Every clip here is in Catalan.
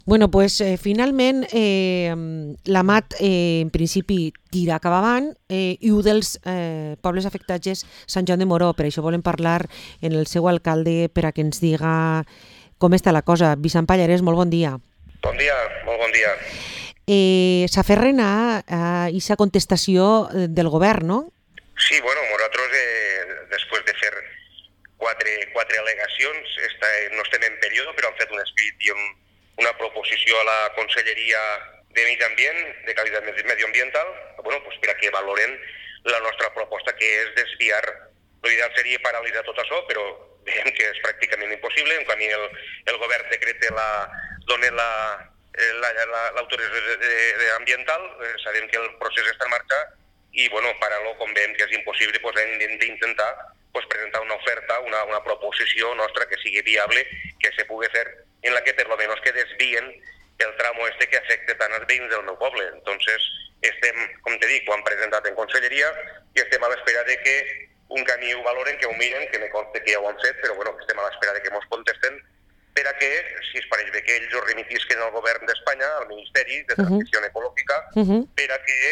Bueno, pues finalment la MAT en principi tira cap avant i un dels pobles afectats és Sant Joan de Moró. Per això volem parlar en el seu alcalde per a que ens diga com està la cosa. Vicent Pallarès, molt bon dia. Bon dia, molt bon dia. S'aferren a aquesta contestació del govern, no? Sí, bueno, nosaltres, després de fer quatre al·legacions, no estem en període, però hem fet un escrit i una proposició a la Conselleria de Medi Ambient, de qualitat medioambiental, bueno, pues per a que valoren la nostra proposta, que és desviar. L'ideal seria paralitzar tot això, però veiem que és pràcticament impossible. En canvi, el govern dona l'autorització ambiental, sabem que el procés està en marxa i, bueno, parar-lo, com veiem que és impossible, doncs hem d'intentar presentar una oferta, una proposició nostra que sigui viable, que se pugui fer, en la que per lo menos que desvien el tramo que afecta tant als veïns del meu poble. Entonces, estem, com te dic, ho han presentat en conselleria i estem a l'espera de que un camí ho valoren, que ho miren, que me consta que ja ho han fet, però bueno, estem a l'espera de que ens contesten per a que, si es pareix bé, que ells ho remitisquen al govern d'Espanya, al Ministeri de Transició Ecològica, per a que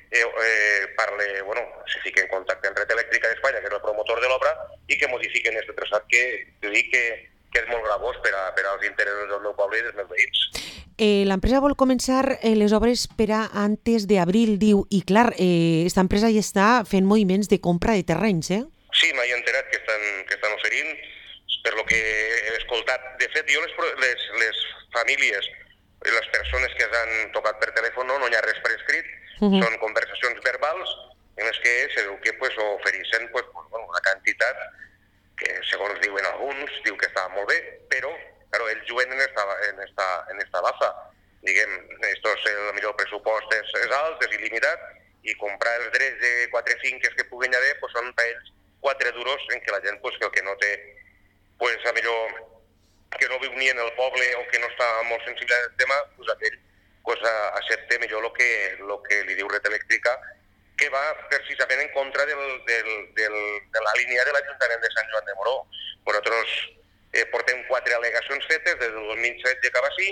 se fiqui en contacte amb Red Elèctrica d'Espanya, que és el promotor de l'obra, i que modifiquen aquest traçat que dic que és molt gravós per als interessos del meu poble i dels meus veïns. L'empresa vol començar les obres per a antes d'abril, diu, i clar, aquesta empresa ja està fent moviments de compra de terrenys, eh? Sí, m'he enterat que estan oferint, per lo que he escoltat. De fet, jo les famílies, les persones que han tocat per telèfon, no hi ha res per escrit, són conversacions verbals en les que se veu que ofereixen una quantitat que, segons diuen alguns, diu que està molt bé, però claro, ells juguen en esta baza. Diguem, el millor pressupost és alt, és il·limitat, i comprar els drets de 4 finques que puguen haver són per ells 4 duros en què la gent que el que no té, a millor que no viu ni en el poble o que no està molt sensible al tema, aquell accepta millor el que li diu Red Elèctrica, que va precisament en contra de la línia de l'Ajuntament de Sant Joan de Moró. Nosaltres portem 4 al·legacions fetes des del 2016 cap així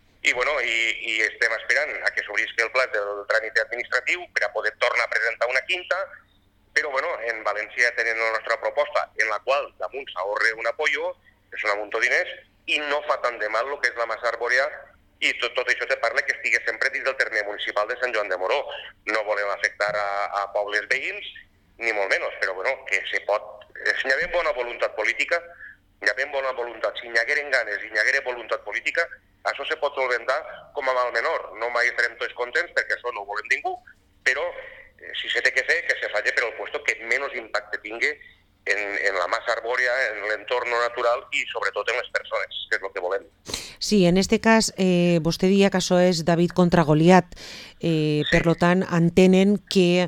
i estem esperant a que s'obrisqui el pla del tràmit administratiu per a poder tornar a presentar una quinta, però en València tenen la nostra proposta, en la qual damunt s'ahorra un apoyo, és un amunt de diners, i no fa tant de mal el que és la massa arbòria, i tot això te parla que estigui sempre dins del terme municipal de Sant Joan de Moró. No volem afectar a pobles veïns, ni molt menys, però que se pot. Si hi ha bona voluntat política, hi ha bona voluntat. Si hi hagueren ganes i hi haguera voluntat política, això se pot solventar com a mal menor. No mai estarem tots contents, perquè això no ho volem ningú, però si se té que fer, que se faci per al puesto que menys impacte tingui en la massa arbòria, en l'entorn natural i sobretot en les persones, que és el que volem. Sí, en este cas, vostè dia que això és David contra Goliat, per lo tant, entenen que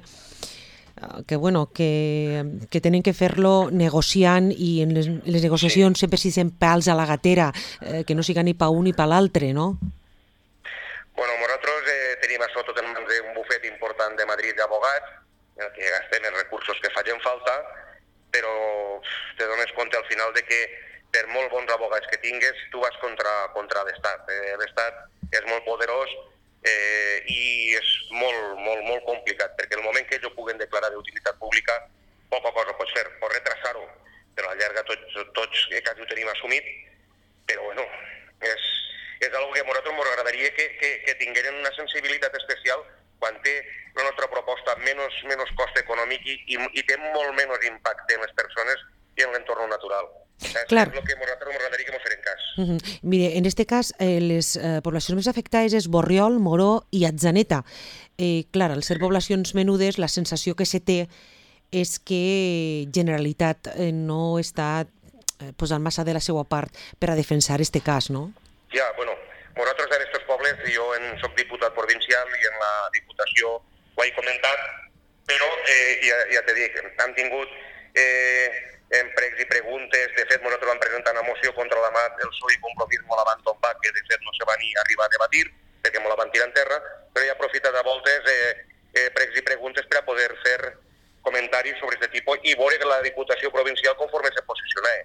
tenen que fer-lo negociant i en les negociacions sempre si sent pals a la gatera, que no siga ni pa un ni pa l'altre, no? Nosaltres tenim això tot en mans d'un bufet important de Madrid d'abogats, en el que gastem els recursos que facin falta, però te dones compte al final de que per molt bons abogats que tingues, tu vas contra l'Estat. L'Estat és molt poderós i és molt complicat, perquè el moment que ells ho puguen declarar d'utilitat pública, poca cosa pots fer. Pots retrasar-ho, però a la llarga tots quasi ho tenim assumit, però és algo que a nosaltres ens agradaria que tingueren una sensibilitat especial quan té la nostra proposta menys cost econòmic i té molt menys impacte en les persones i en l'entorn natural. Clar. És el que a nosaltres ens agradaria que ens feren cas. Mire, en este cas, les poblacions més afectades és Borriol, Moró i Atzeneta. Clar, al ser poblacions menudes, la sensació que se té és que Generalitat no està posant massa de la seva part per a defensar este cas, no? Ja, nosaltres en aquests pobles, jo soc diputat provincial i en la Diputació ho he comentat, però ja t'he dit, hem tingut pregs i preguntes. De fet, nosaltres vam presentar una moció contra la MAT, el PSOE i Compromís me la van tombar, que de fet no se va ni arribar a debatir, perquè me la van tirar en terra, però he aprofitat a voltes pregs i preguntes per a poder fer comentaris sobre aquest tipus i veure que la Diputació Provincial conforme se posiciona.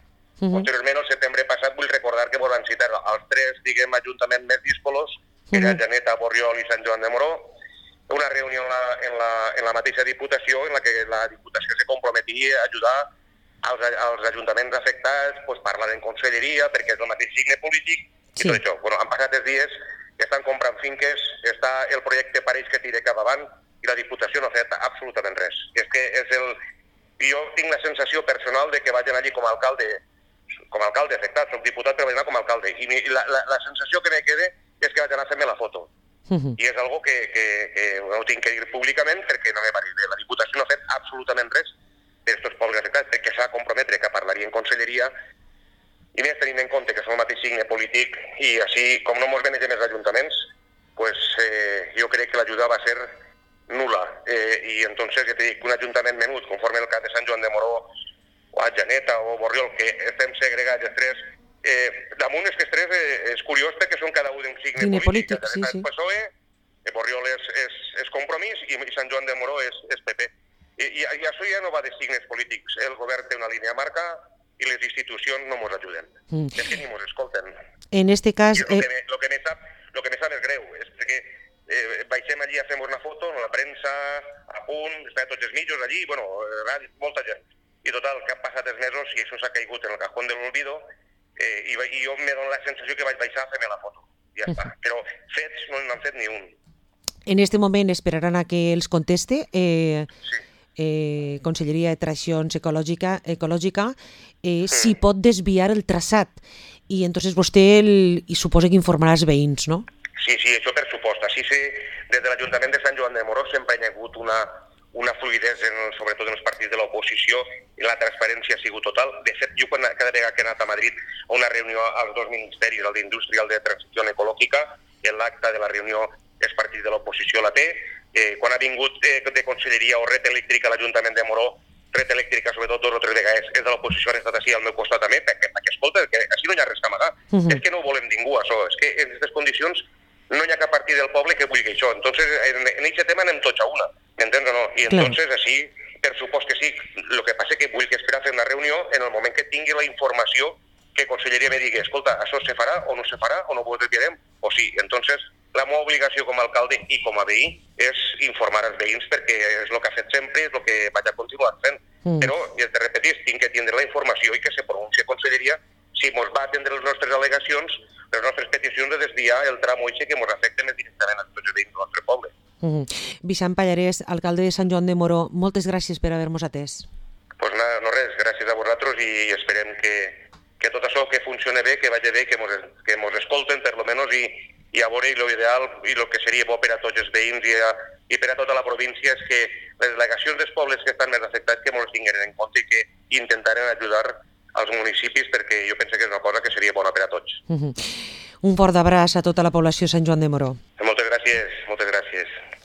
Posteriorment, el setembre passat, vull recordar que volen citar els 3, diguem, ajuntaments més díscolos, que eren Atzeneta, Borriol i Sant Joan de Moró, una reunió en la mateixa Diputació, en la que la Diputació se comprometia a ajudar als ajuntaments afectats, pues, parlar en conselleria, perquè és el mateix signe polític, i tot això. Bueno, han passat els dies, estan comprant finques, el projecte pareix que tira cap avant, i la Diputació no ha fet absolutament res. És que jo tinc la sensació personal de que vaig anar allí com a alcalde afectat, soc diputat però vaig anar com a alcalde, i la sensació que me queda és que vaig anar a fer-me la foto. I és algo que no tinc que dir públicament perquè no me pareix bé. La Diputació no ha fet absolutament res per aquests pobles afectats, perquè s'ha de comprometre que parlaria en conselleria, i més tenint en compte que són el mateix signe polític, i així, com no mos venegen els ajuntaments, pues, jo crec que l'ajuda va ser nula. I entonces, ja t'he dit, un ajuntament menut, conforme el cas de Sant Joan de Moró, o Atzeneta o Borriol, que estem segregats els tres, damunt els tres és curiós perquè són cada un d'un signe polític. Atzeneta és PSOE, Borriol és Compromís i Sant Joan de Moró és PP. I això ja no va de signes polítics. El govern té una línia marca i les institucions no ens ajuden. És que ni ens escolten. En este cas... Lo que me sap és greu, és perquè baixem allí a fer-nos una foto, la premsa, a punt, està tots els mitjos allí, bueno, molta gent. I total, que han passat els mesos i això s'ha caigut en el cajón de l'olvido, i jo me dono la sensació que vaig baixar a fer-me la foto. Ja està. Però fets no n'han fet ni un. En este moment esperaran a que els conteste Conselleria de Transicions Ecològica si pot desviar el traçat. I entonces vostè i suposa que informarà els veïns, no? Sí, això per supost. Així des de l'Ajuntament de Sant Joan de Moró sempre hi ha hagut una fluidesa, sobretot en els partits de l'oposició, i la transparència ha sigut total. De fet, jo cada vegada que he anat a Madrid a una reunió als dos ministeris, el d'Indústria i el de Transició Ecològica, en l'acte de la reunió els partits de l'oposició la té. Quan ha vingut de conselleria o red elèctrica a l'Ajuntament de Moró, red elèctrica, sobretot 2 o 3 vegades, és de l'oposició, han estat així al meu costat també, perquè escolta, que així no hi ha res que amagar. És que no ho volem ningú, això. És que en aquestes condicions no hi ha cap partit del poble que vulgui això. Entonces, en aquest tema anem tots a una, m'entens o no? I entonces, així, per supost que sí. El que passa que vull que esperar fer una reunió en el moment que tingui la informació que Conselleria me digui, escolta, això se farà o no se farà, o no ho desviarem, o sí. Entonces, la meva obligació com a alcalde i com a veí és informar els veïns perquè és el que ha fet sempre, és el que vaig a continuar fent. Però, ja te repetís, tinc que tindre la informació i que se pronuncie Conselleria si ens va atendre les nostres al·legacions, les nostres peticions de desviar el tram oixe que ens afecta més directament a tots els veïns del nostre poble. Vicent Pallarès, alcalde de Sant Joan de Moró, moltes gràcies per haver-nos atès. Pues no res, gràcies a vosaltres i esperem que tot això que funcione bé, que vagi bé, que ens escolten per lo menos i a veure l'ideal i el que seria bo per a tots els veïns i per a tota la província és que les delegacions dels pobles que estan més afectats que ens tinguin en compte i que intentaren ajudar als municipis perquè jo penso que és una cosa que seria bona per a tots. Un fort abraç a tota la població de Sant Joan de Moró.